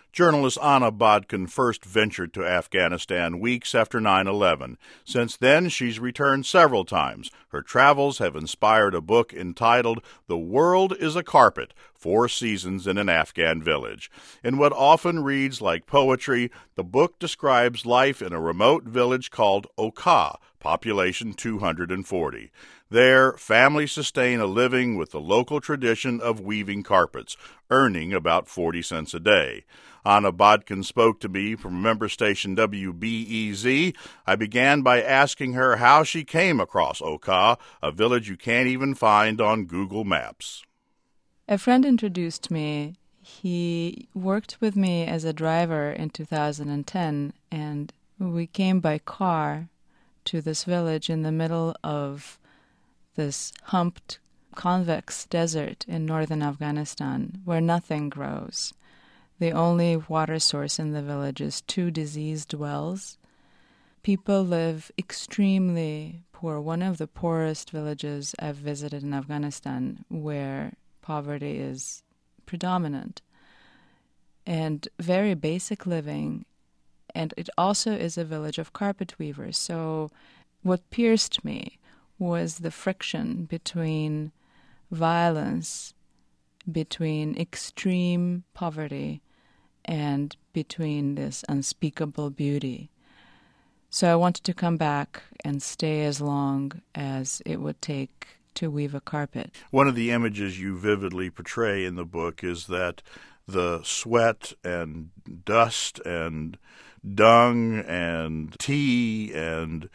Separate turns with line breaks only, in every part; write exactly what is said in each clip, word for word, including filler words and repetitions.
Journalist Anna Bodkin first ventured to Afghanistan weeks after nine eleven. Since then, she's returned several times. Her travels have inspired a book entitled The World is a Carpet, Four Seasons in an Afghan Village. In what often reads like poetry, the book describes life in a remote village called Okha, population two hundred forty. There, families sustain a living with the local tradition of weaving carpets, earning about forty cents a day. Anna Bodkin spoke to me from member station W B E Z. I began by asking her how she came across Okha, a village you can't even find on Google Maps.
A friend introduced me. He worked with me as a driver in two thousand ten, and we came by car to this village in the middle of this humped, convex desert in northern Afghanistan where nothing grows. The only water source in the village is two diseased wells. People live extremely poor. One of the poorest villages I've visited in Afghanistan, where poverty is predominant, and very basic living. And it also is a village of carpet weavers. So what pierced me was the friction between violence, between extreme poverty, and between this unspeakable beauty. So I wanted to come back and stay as long as it would take to weave a carpet.
One of the images you vividly portray in the book is that the sweat and dust and dung and tea and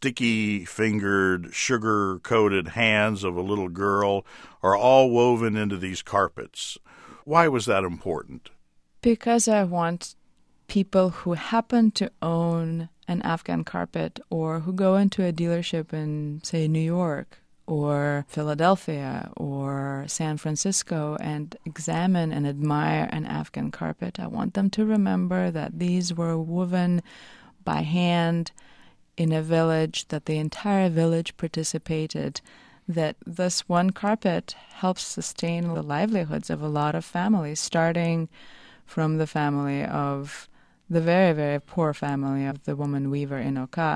sticky-fingered, sugar-coated hands of a little girl are all woven into these carpets. Why was that important?
Because I want people who happen to own an Afghan carpet or who go into a dealership in, say, New York or Philadelphia or San Francisco and examine and admire an Afghan carpet. I want them to remember that these were woven by hand in a village, that the entire village participated, that this one carpet helps sustain the livelihoods of a lot of families, starting from the family of the very, very poor family of the woman weaver in Okha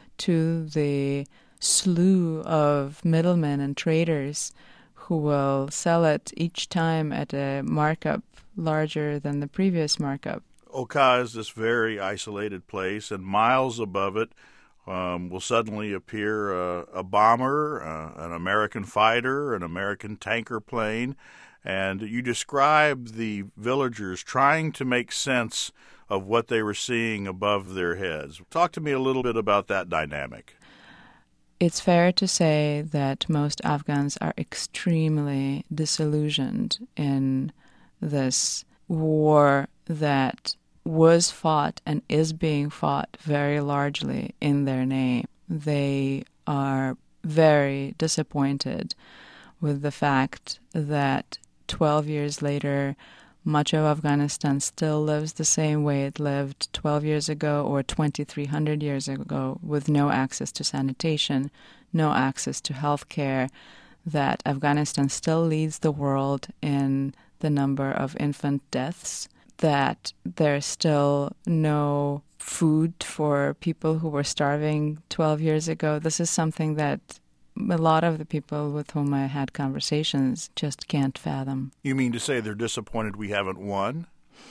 to the slew of middlemen and traders who will sell it each time at a markup larger than the previous markup.
Okha is this very isolated place, and miles above it um, will suddenly appear uh, a bomber, uh, an American fighter, an American tanker plane, and you describe the villagers trying to make sense of what they were seeing above their heads. Talk to me a little bit about that dynamic.
It's fair to say that most Afghans are extremely disillusioned in this war that was fought and is being fought very largely in their name. They are very disappointed with the fact that twelve years later, much of Afghanistan still lives the same way it lived twelve years ago or twenty-three hundred years ago, with no access to sanitation, no access to health care, that Afghanistan still leads the world in the number of infant deaths, that there's still no food for people who were starving twelve years ago. This is something that a lot of the people with whom I had conversations just can't fathom.
You mean to say they're disappointed we haven't won?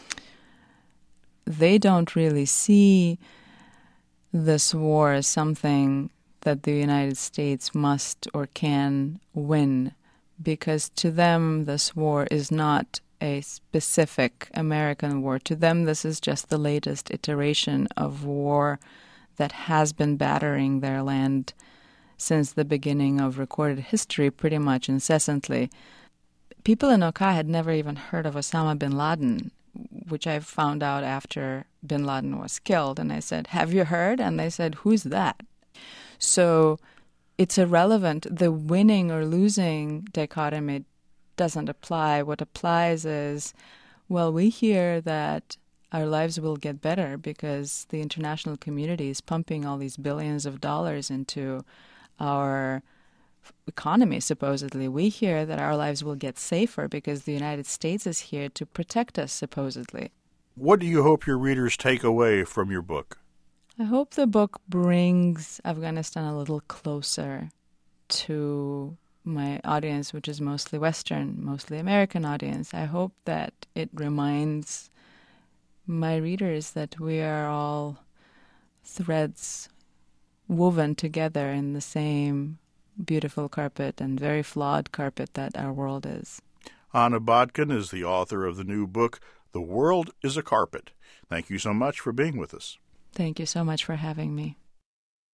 They don't really see this war as something that the United States must or can win, because to them this war is not a specific American war. To them this is just the latest iteration of war that has been battering their land since the beginning of recorded history, pretty much incessantly. People in Okha had never even heard of Osama bin Laden, which I found out after bin Laden was killed. And I said, have you heard? And they said, who's that? So it's irrelevant. The winning or losing dichotomy doesn't apply. What applies is, well, we hear that our lives will get better because the international community is pumping all these billions of dollars into our economy, supposedly. We hear that our lives will get safer because the United States is here to protect us, supposedly.
What do you hope your readers take away from your book?
I hope the book brings Afghanistan a little closer to my audience, which is mostly Western, mostly American audience. I hope that it reminds my readers that we are all threads woven together in the same beautiful carpet and very flawed carpet that our world is.
Anna Botkin is the author of the new book, The World is a Carpet. Thank you so much for being with us.
Thank you so much for having me.